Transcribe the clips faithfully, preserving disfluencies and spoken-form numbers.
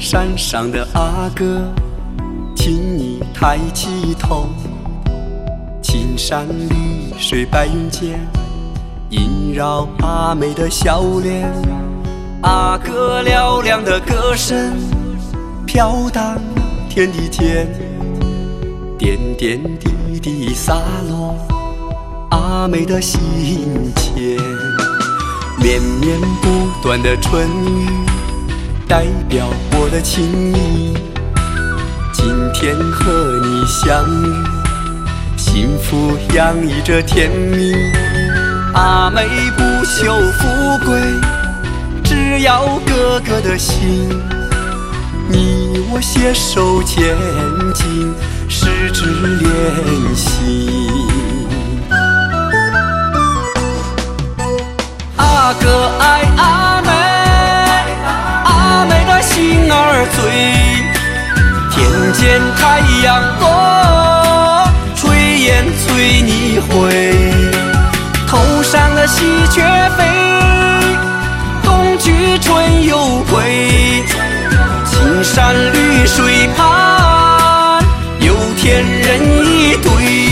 山上的阿哥，请你抬起头，青山绿水白云间，萦绕阿妹的笑脸。阿哥嘹亮的歌声飘荡天地间，点点滴滴洒落阿妹的心间。绵绵不断的春雨代表我的情意，今天和你相遇，幸福洋溢着甜蜜。阿妹不求富贵，只要哥哥的心，你我携手前进，十指连心。阿哥爱阿妹，阿妹的心儿醉，天间太阳落，炊烟催你回。头上的喜鹊飞，冬去春又归。青山绿水畔，有天人一对。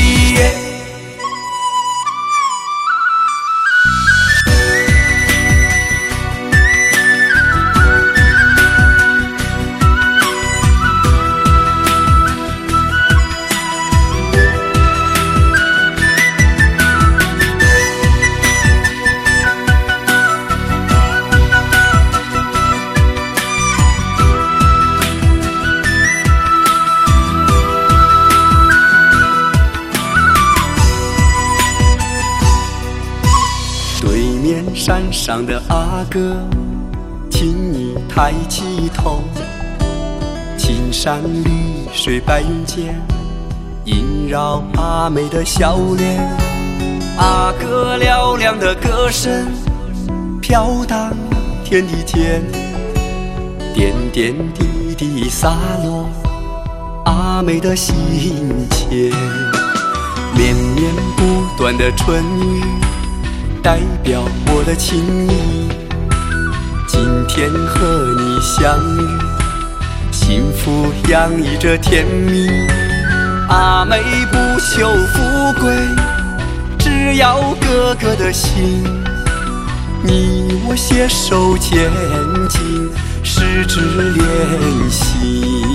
山上的阿哥，请你抬起头，青山绿水白云间，萦绕阿妹的笑脸。阿哥嘹亮的歌声飘荡天地间，点点滴滴洒落阿妹的心间。绵绵不断的春雨代表我的情意，今天和你相遇，幸福洋溢着甜蜜。阿妹不求富贵，只要哥哥的心，你我携手前进，十指连心。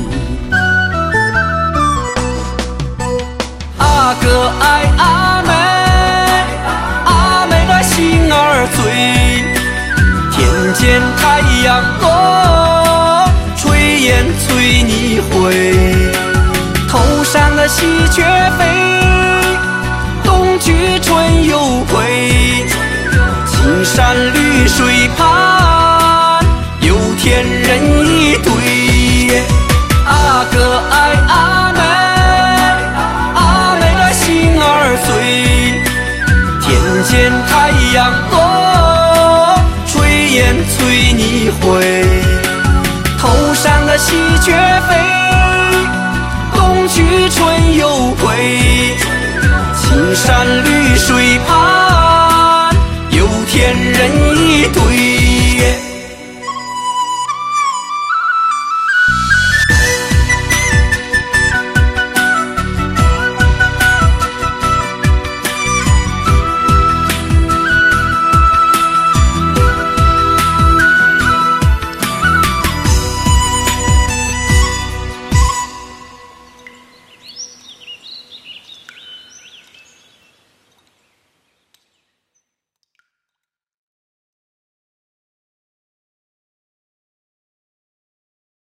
阿哥爱阿妹，心儿醉，天间太阳落，炊烟催你回。头上的喜鹊飞，冬去春又归。青山绿水畔，有天人一对。阿哥爱阿妹，阿妹的心儿醉，天间太阳落，炊烟催你回。头上的喜鹊飞，冬去春又归。青山绿水畔，